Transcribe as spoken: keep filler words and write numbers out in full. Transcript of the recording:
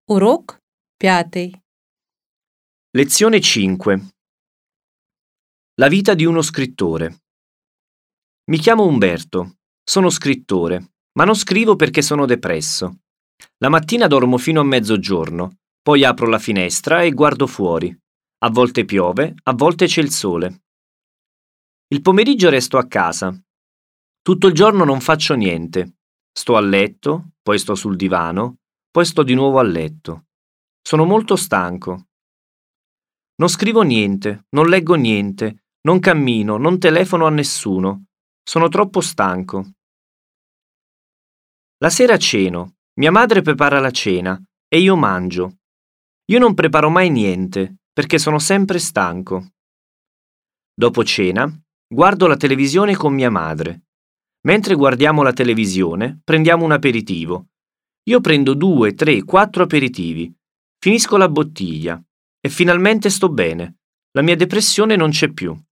Урок пятый. Lezione cinque. La vita di uno scrittore. Mi chiamo Umberto, sono scrittore, ma non scrivo perché sono depresso. La mattina dormo fino a mezzogiorno, poi apro la finestra e guardo fuori. A volte piove, a volte c'è il sole. Il pomeriggio resto a casa. Tutto il giorno non faccio niente. Sto a letto, poi sto sul divano, poi sto di nuovo a letto. Sono molto stanco. Non scrivo niente, non leggo niente, non cammino, non telefono a nessuno. Sono troppo stanco. La sera ceno, mia madre prepara la cena e io mangio. Io non preparo mai niente perché sono sempre stanco. Dopo cena, guardo la televisione con mia madre. Mentre guardiamo la televisione, prendiamo un aperitivo. Io prendo due, tre, quattro aperitivi. Finisco la bottiglia e finalmente sto bene. La mia depressione non c'è più.